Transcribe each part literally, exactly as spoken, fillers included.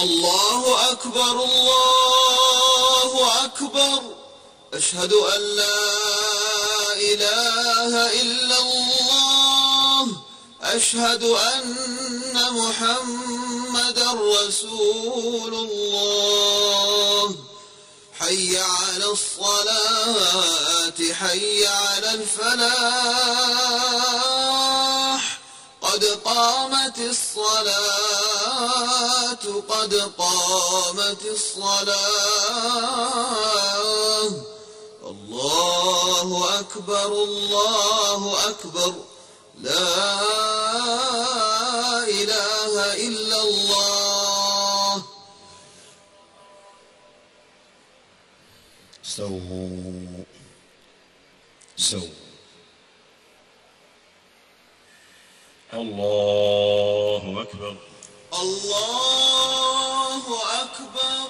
الله أكبر الله أكبر أشهد أن لا إله إلا الله أشهد أن محمدا رسول الله حي على الصلاة حي على الفلاح قد قامت الصلاة قد قامت الصلاة الله أكبر الله أكبر لا إله إلا الله. استووا استووا. الله أكبر الله أكبر.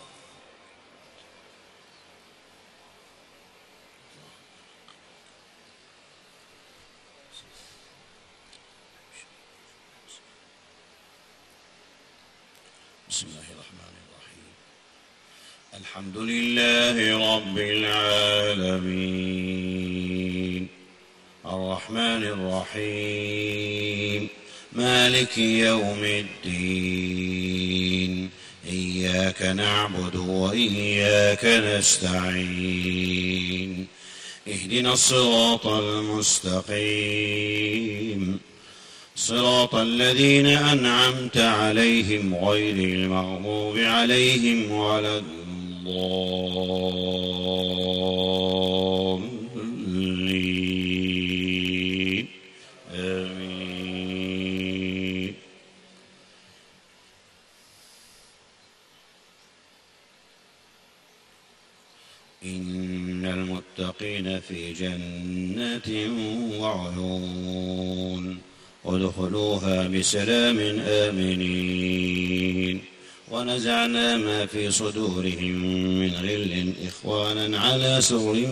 بسم الله الرحمن الرحيم. الحمد لله رب العالمين الرحمن الرحيم مالك يوم الدين إياك نعبد وإياك نستعين اهدنا الصراط المستقيم صراط الذين أنعمت عليهم غير المغضوب عليهم ولا الضالين آمين. إن المتقين في جنات وعيون ادخلوها بسلام آمنين ونزعنا ما في صدورهم من غل إخوانا على سرر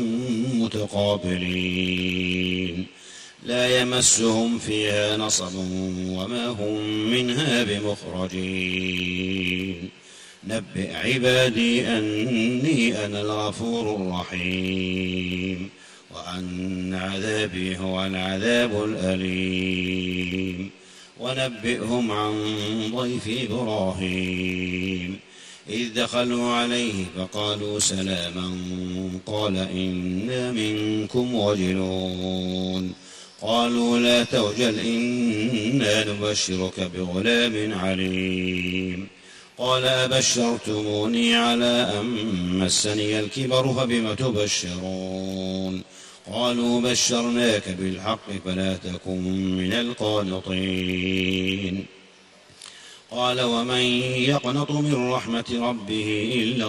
متقابلين لا يمسهم فيها نصب وما هم منها بمخرجين نبئ عبادي أني أنا الغفور الرحيم وأن عذابي هو العذاب الأليم ونبئهم عن ضيف إبراهيم إذ دخلوا عليه فقالوا سلاما قال إنا منكم وجلون قالوا لا توجل إنا نبشرك بغلام عليم قال أبشرتموني على أن مسني الكبر فبم تبشرون قالوا بشرناك بالحق فلا تكن من القانطين قال ومن يقنط من رحمة ربه إلا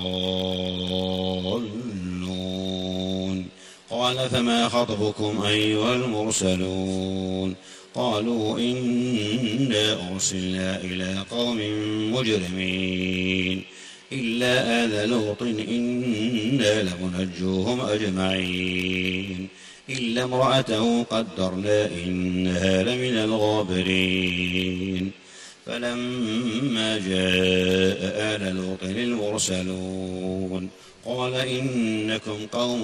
الضالون قال فما خطبكم أيها المرسلون قالوا إنا أرسلنا إلى قوم مجرمين إلا آل لوط إنا لمنجوهم أجمعين إلا امرأته قدرنا إنها لمن الغابرين فلما جاء آل لوط المرسلون قال إنكم قوم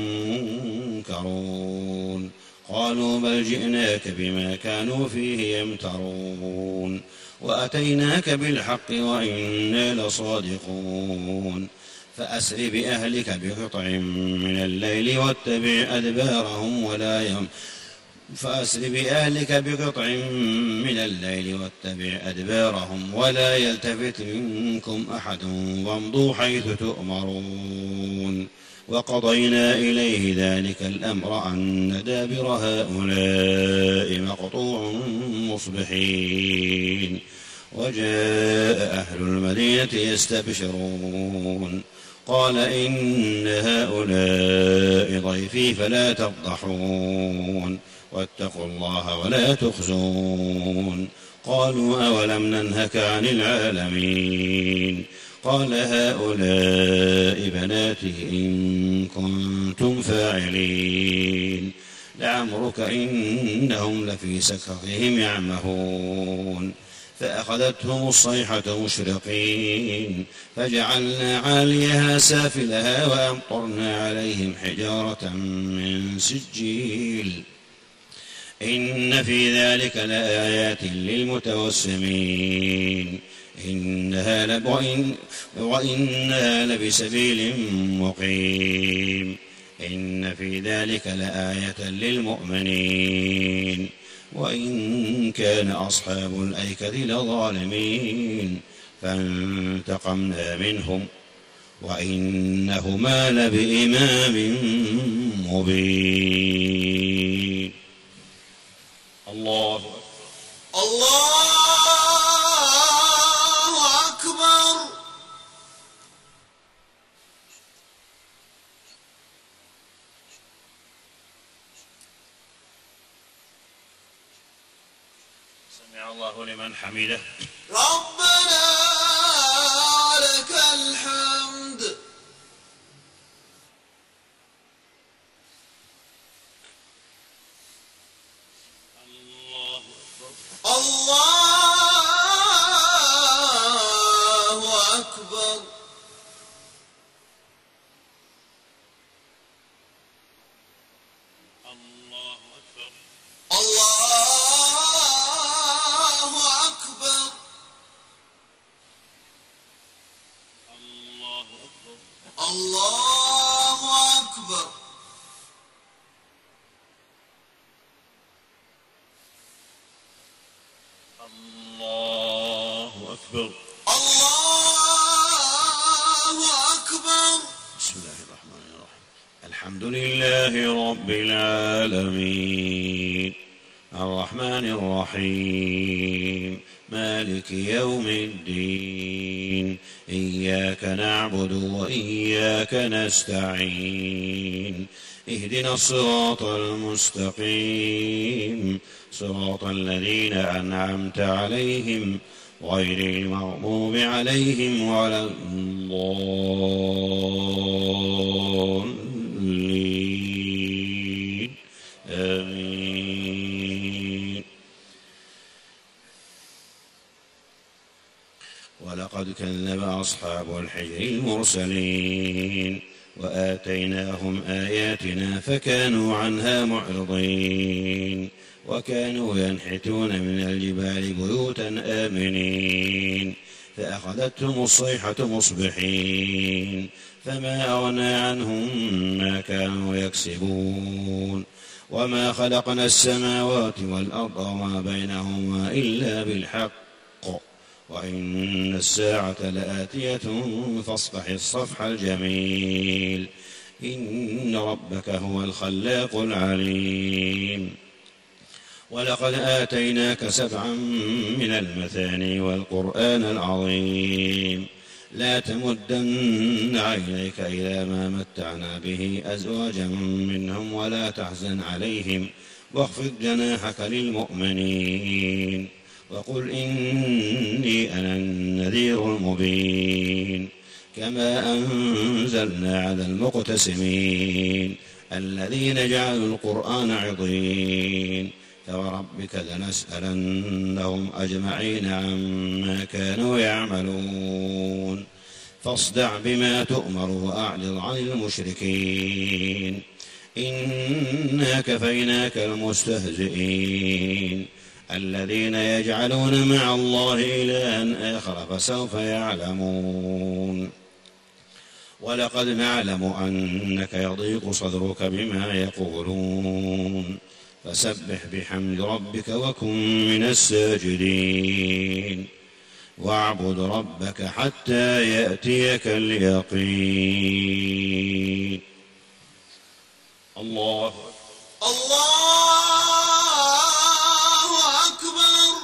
منكرون قالوا بل جئناك بما كانوا فيه يمترون وأتيناك بالحق وإنا لصادقون فأسر بأهلك بقطع من الليل واتبع أدبارهم ولا يم فأسر بأهلك بقطع من الليل واتبع أدبارهم ولا يلتفت منكم أحد وامضوا حيث تؤمرون وقضينا إليه ذلك الأمر أن دابر هؤلاء مقطوع مصبحين وجاء أهل المدينة يستبشرون قال إن هؤلاء ضيفي فلا تفضحون واتقوا الله ولا تخزون قالوا أولم ننهك عن العالمين قال هؤلاء بناتي إن كنتم فاعلين لعمرك إنهم لفي سكرهم يعمهون فأخذتهم الصيحة مشرقين فجعلنا عاليها سافلها وأمطرنا عليهم حجارة من سجيل إن في ذلك لآيات للمتوسمين إنها لب وإن وإنها لبسبيل مقيم إن في ذلك لآية للمؤمنين وإن كان أصحاب الأيكة لظالمين فانتقمنا منهم وإنهما لبإمام مبين. الله الله أكبر. سمع الله لمن حمده. ربنا لك الحمد. الله أكبر. الله أكبر. الله أكبر. الله أكبر. الله أكبر. الله أكبر. الله أكبر. بسم الله الرحمن الرحيم. الحمد لله رب العالمين الرحمن الرحيم مالك يوم الدين إياك نعبد وإياك نستعين اهدنا الصراط المستقيم صراط الذين أنعمت عليهم غير المغضوب عليهم ولا الضالين آمين. ولقد كذب أصحاب الحجر المرسلين وآتيناهم آياتنا فكانوا عنها معرضين وكانوا ينحتون من الجبال بيوتا آمنين فأخذتهم الصيحة مصبحين فما أغنى عنهم ما كانوا يكسبون وما خلقنا السماوات والأرض وما بينهما إلا بالحق وإن الساعة لآتية فاصفح الصفح الجميل إن ربك هو الخلاق العليم. ولقد آتيناك سبعا من المثاني والقرآن العظيم لا تمدن عينيك إلى ما متعنا به أزواجا منهم ولا تحزن عليهم واخفض جناحك للمؤمنين وقل إني أنا النذير المبين. كما أنزلنا على المقتسمين الذين جعلوا القرآن عضين فوربك لنسألنهم أجمعين عما كانوا يعملون فاصدع بما تؤمر وأعرض عن المشركين إنا كفيناك المستهزئين الذين يجعلون مع الله إلها آخر فسوف يعلمون. ولقد نعلم أنك يضيق صدرك بما يقولون فسبح بحمد ربك وكن من الساجدين واعبد ربك حتى يأتيك اليقين. الله الله أكبر.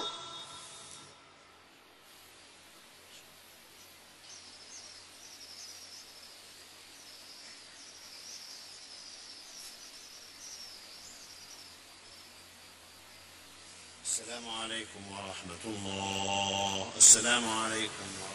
السلام عليكم ورحمة الله. السلام عليكم ورحمة الله.